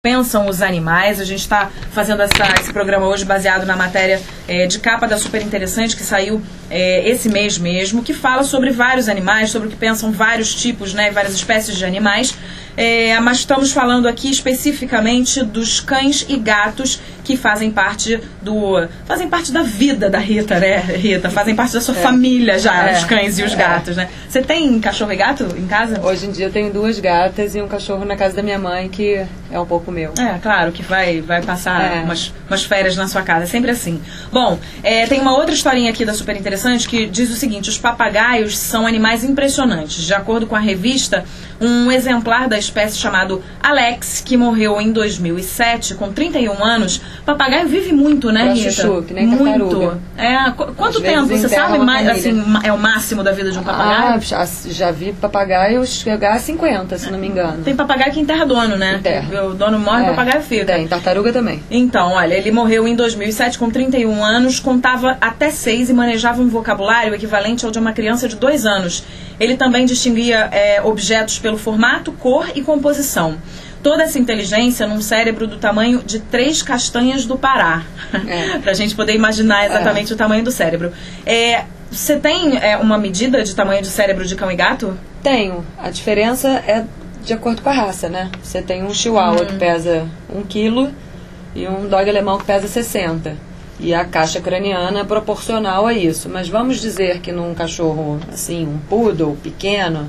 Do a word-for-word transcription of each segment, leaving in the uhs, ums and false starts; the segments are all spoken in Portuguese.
pensam os animais. A gente está fazendo essa, esse programa hoje baseado na matéria é, de capa da Super Interessante, que saiu é, esse mês mesmo, que fala sobre vários animais, sobre o que pensam vários tipos, né, várias espécies de animais. É, mas estamos falando aqui especificamente dos cães e gatos que fazem parte do fazem parte da vida da Rita, né, Rita? Fazem parte da sua é. família já, é. os cães e os é. gatos, né? Você tem cachorro e gato em casa? Hoje em dia eu tenho duas gatas e um cachorro na casa da minha mãe, que é um pouco meu. É, claro, que vai, vai passar é. umas, umas férias na sua casa, é sempre assim. Bom, é, tem uma outra historinha aqui da Super Interessante que diz o seguinte: os papagaios são animais impressionantes. De acordo com a revista, um exemplar da espécie chamado Alex, que morreu em dois mil e sete, com trinta e um anos. Papagaio vive muito, né, Rita? Chuchu, que nem muito. Tartaruga. É, qu quanto Às tempo, você sabe, mais, assim, é o máximo da vida de um papagaio? Ah, já, já vi papagaio chegar a cinquenta, se não me engano. Tem papagaio que enterra dono, né? Enterra. O dono morre, o é, papagaio fica. Tem, tartaruga também. Então, olha, ele morreu em dois mil e sete com trinta e um anos, contava até seis e manejava um vocabulário equivalente ao de uma criança de dois anos. Ele também distinguia é, objetos pelo formato, cor e composição. Toda essa inteligência num cérebro do tamanho de três castanhas do Pará. É. Pra gente poder imaginar exatamente é. o tamanho do cérebro. É, você tem é, uma medida de tamanho de cérebro de cão e gato? Tenho. A diferença é de acordo com a raça, né? Você tem um chihuahua hum. que pesa um quilo e um dog alemão que pesa sessenta. E a caixa craniana é proporcional a isso. Mas vamos dizer que num cachorro, assim, um poodle pequeno,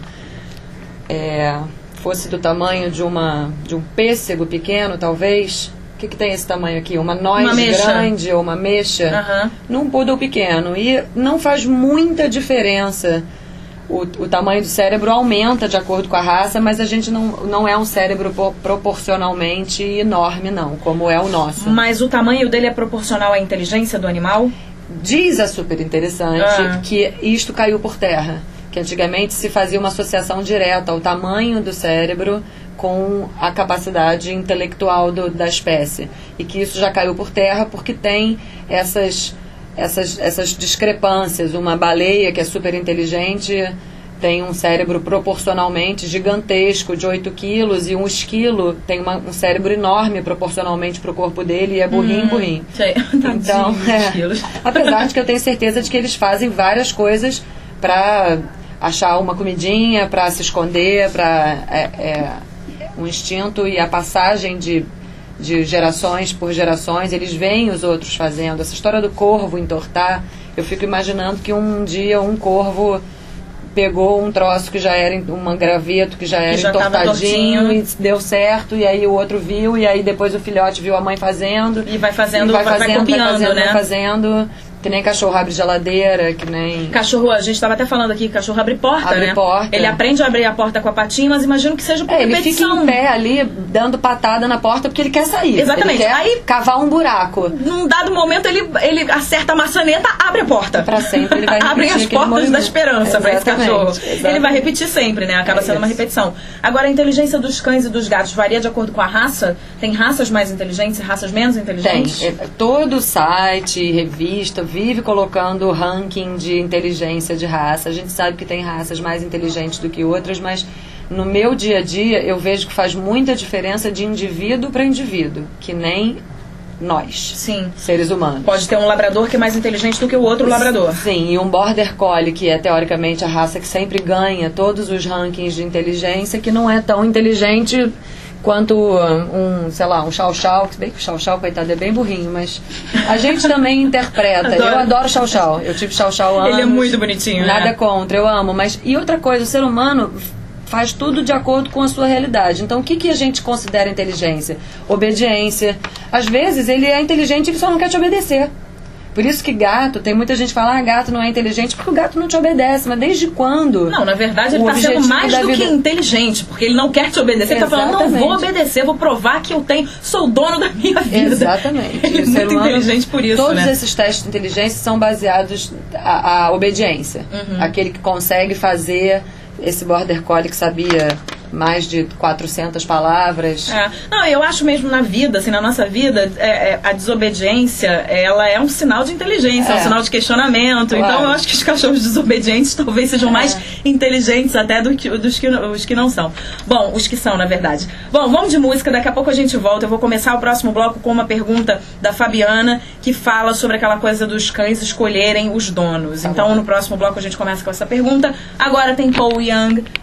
é, fosse do tamanho de, uma, de um pêssego pequeno, talvez. O que, que tem esse tamanho aqui? Uma noz grande ou uma mecha? Uhum. Num poodle pequeno. E não faz muita diferença. O, o tamanho do cérebro aumenta de acordo com a raça, mas a gente não, não é um cérebro proporcionalmente enorme, não, como é o nosso. Mas o tamanho dele é proporcional à inteligência do animal? Diz a Super Interessante ah. que isto caiu por terra. Que antigamente se fazia uma associação direta ao tamanho do cérebro com a capacidade intelectual do, da espécie. E que isso já caiu por terra porque tem essas... Essas, essas discrepâncias. Uma baleia que é super inteligente tem um cérebro proporcionalmente gigantesco de oito quilos, e um esquilo tem uma, um cérebro enorme proporcionalmente para o corpo dele e é burrinho, hum, burrinho. Sei. Então, é, apesar de que eu tenho certeza de que eles fazem várias coisas para achar uma comidinha, para se esconder, para é, é, um instinto e a passagem de de gerações por gerações, eles veem os outros fazendo. Essa história do corvo entortar, eu fico imaginando que um dia um corvo pegou um troço que já era um graveto que já era já entortadinho e deu certo, e aí o outro viu, e aí depois o filhote viu a mãe fazendo e vai fazendo, e vai, vai, fazendo, vai copiando, vai fazendo, né? vai fazendo. Que nem cachorro abre geladeira, que nem... Cachorro, a gente estava até falando aqui, cachorro abre porta, abre né? porta. Ele aprende a abrir a porta com a patinha, mas imagino que seja por é, repetição. Ele fica em pé ali, dando patada na porta, porque ele quer sair. Exatamente. Ele quer aí, cavar um buraco. Num dado momento, ele, ele acerta a maçaneta, abre a porta. Pra sempre ele vai repetir. Abrem as portas movimento. da esperança para esse cachorro. Exatamente. Ele vai repetir sempre, né? Acaba é sendo isso. uma repetição. Agora, a inteligência dos cães e dos gatos varia de acordo com a raça? Tem raças mais inteligentes e raças menos inteligentes? Tem. Todo site, revista, vive colocando o ranking de inteligência de raça. A gente sabe que tem raças mais inteligentes do que outras, mas no meu dia a dia eu vejo que faz muita diferença de indivíduo para indivíduo, que nem nós, Sim. seres humanos. Pode ter um labrador que é mais inteligente do que o outro labrador. Sim, e um border collie, que é teoricamente a raça que sempre ganha todos os rankings de inteligência, que não é tão inteligente quanto um, sei lá, um chau-chau, que bem que o chau-chau, coitado, é bem burrinho, mas a gente também interpreta. Adoro. Eu adoro chau-chau. Eu tive chau-chau anos. Ele é muito bonitinho, Nada né? contra, eu amo. Mas, e outra coisa, o ser humano faz tudo de acordo com a sua realidade. Então, o que, que a gente considera inteligência? Obediência. Às vezes, ele é inteligente e ele só não quer te obedecer. Por isso que gato, tem muita gente que fala, ah, gato não é inteligente, porque o gato não te obedece. Mas desde quando? Não, na verdade ele está sendo mais do vida... que inteligente, porque ele não quer te obedecer. Ele está falando, não vou obedecer, vou provar que eu tenho, sou dono da minha vida. Exatamente. Ele é muito humano, inteligente por isso, todos né? esses testes de inteligência são baseados à, à obediência. Uhum. Aquele que consegue fazer, esse border collie que sabia mais de quatrocentas palavras. É. Não, eu acho mesmo na vida, assim, na nossa vida, é, é, a desobediência, ela é um sinal de inteligência, é um sinal de questionamento. Claro. Então eu acho que os cachorros desobedientes talvez sejam é. mais inteligentes até do que, dos que, os que não são. Bom, os que são, na verdade. Bom, vamos de música, daqui a pouco a gente volta. Eu vou começar o próximo bloco com uma pergunta da Fabiana, que fala sobre aquela coisa dos cães escolherem os donos. Tá então, bom. No próximo bloco a gente começa com essa pergunta. Agora tem Paul Young